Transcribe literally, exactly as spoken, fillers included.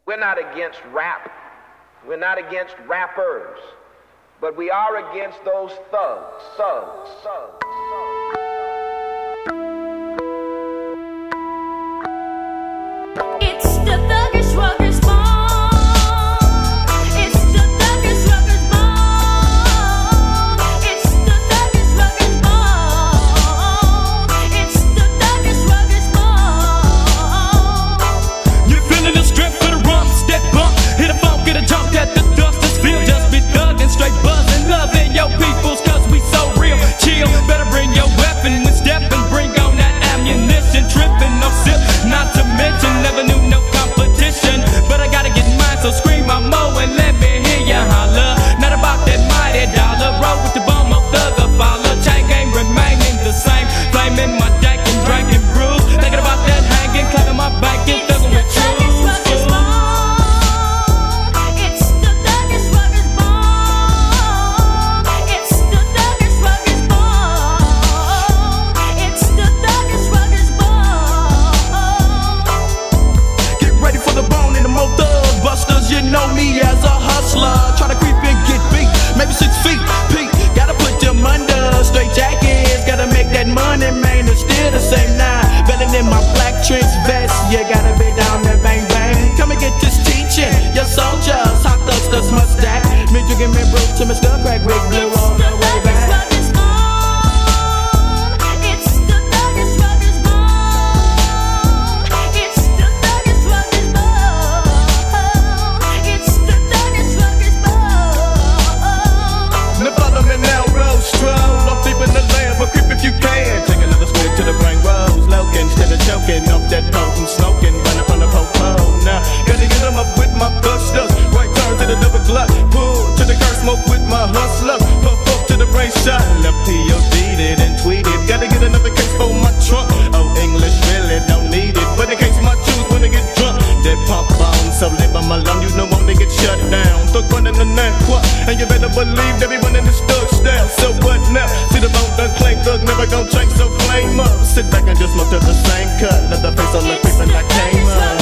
We're not against rap. We're not against rappers. But we are against those thugs, thugs, thugs, thugs. It's the thuggish ruggers bone. It's the thuggish ruggers bone. It's the thuggish ruggers bone. It's the thuggish ruggers bone. You're feeling the strength of the rum, step bump, hit a funk, get a jump at the dust. This feel just be thuggin', straight buzzin', loving your peoples 'cause we so real. Chill, better bring your weapon when steppin', bring on that ammunition, trippin', no sip, not to mention never knew no competition, but I gotta get mine, so scream my mo and let me hear ya holler. Not about that mighty dollar, roll with the bum of thugger follow, chain game remaining the same, flaming my dank and drinking brews, thinking about that hanging, clapping my back and thuggin' with truth. You know me as a hustler, try to creep and get beat, maybe six feet, Pete, gotta put them under, straight jackets, gotta make that money, man, it's still the same now, belling in my black trench vest, you gotta be down there, bang bang, come and get this teaching, your soldiers, hot thugs, must stack, me drinking me brew to my skull crack, big blue all the way back. Choking off that potent smoking, run up on the po-po. Now, gotta get them up with my gushers. Right turn to the double clutch, pull to the curse, smoke with my hustlers. Puff up to the brain shot, left P O D'd it and tweeted. Gotta get another case for my trunk. Oh, English really don't need it, but in case my juice when they get drunk, they pump on. So live on my lung, you know won't they get shut down. Thug running the neck, what? And you better believe everyone in this thug style. So what now? See the bone done claim thug never gon' change, so flame up. Sit back and just look to the same cut. Let the face on the creep and I came up.